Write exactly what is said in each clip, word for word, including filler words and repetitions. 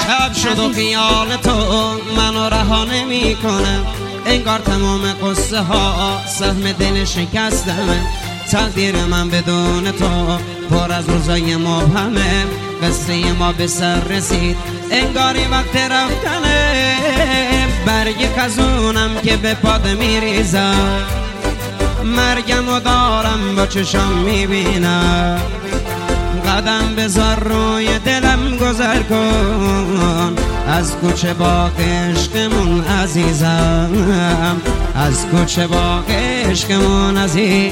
شب شد و خیال تو منو رها نمی کنه، انگار تمام قصه ها سهم دل شکستمه. تقدیر من بدون تو پر از روزای مبهمه، قصه ما به سر رسید انگاری وقت رفتنه. برگ خزونم که به پاد میریزم، مرگمو دارم با چشم میبینم. قدم بذار روی دلم گذر کن، از کوچه باغ عشقمون عزیزم، از کوچه باغ عشقمون عزیز.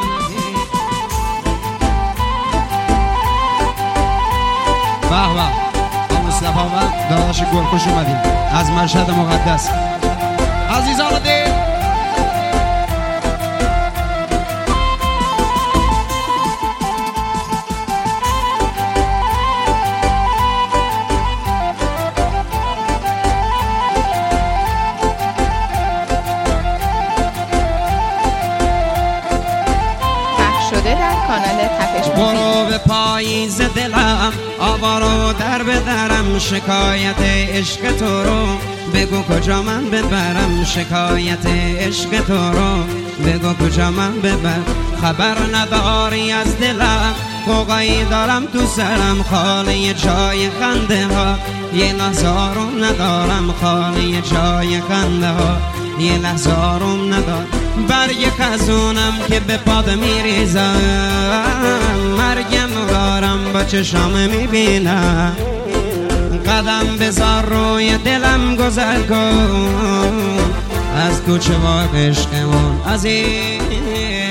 به به با مصطفی و داداش گلخوش اومدیم از مشهد مقدس. عزیزان دل برو به پاییز دلم، آوارو در بدرم، شکایت عشق تو رو بگو کجا من ببرم. شکایت عشق تو رو بگو کجا من ببرم. خبر نداری از دلم، قوقایی دارم تو سرم، خالی جای خنده ها یه لحظه آروم ندارم. خالی جای خنده ها یه لحظه آروم ندارم. برگ خزونم که به پاد میریزم، مرگم دارم با چشام میبینم. قدم بذار روی دلم گذر کن، از کوچه باغ عشقمون عزیز.